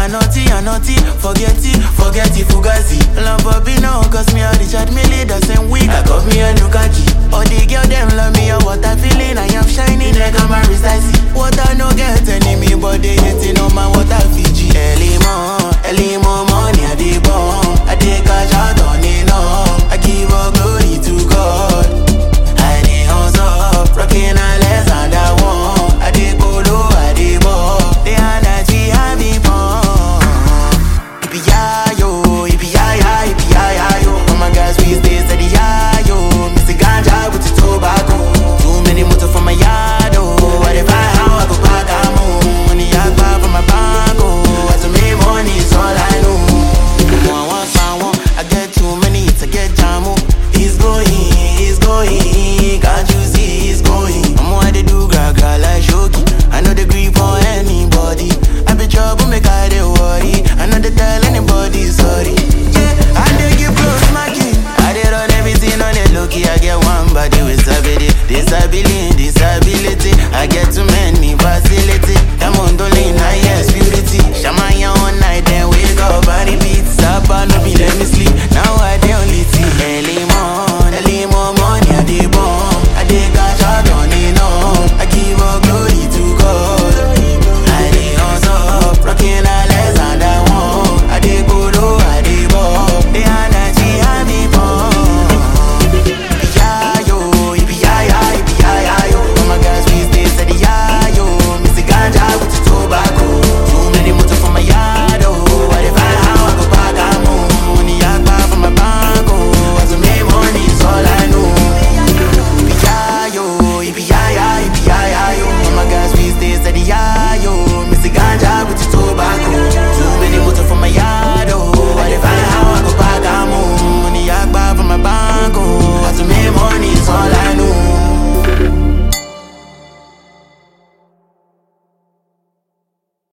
I naughty, forget it, fugazi. Lamborghini now, cause me a Richard Mille the same week. I got me a new khaki. All the girl them love me, what I feeling, I am shining like I'm a What I no get any